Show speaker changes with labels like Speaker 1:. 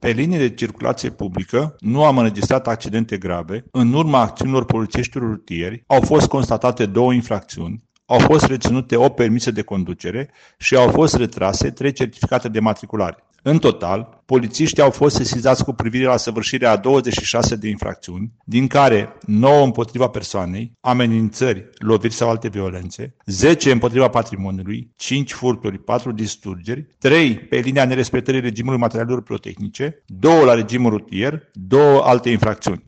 Speaker 1: Pe linii de circulație publică nu am înregistrat accidente grave. În urma acțiunilor polițiștilor rutieri au fost constatate 2 infracțiuni, au fost reținute 8 permise de conducere și au fost retrase 3 certificate de matriculare. În total, polițiștii au fost sesizați cu privire la săvârșirea a 26 de infracțiuni, din care 9 împotriva persoanei, amenințări, loviri sau alte violențe, 10 împotriva patrimoniului, 5 furturi, 4 distrugeri, 3 pe linia nerespectării regimului materialelor pirotehnice, 2 la regimul rutier, 2 alte infracțiuni.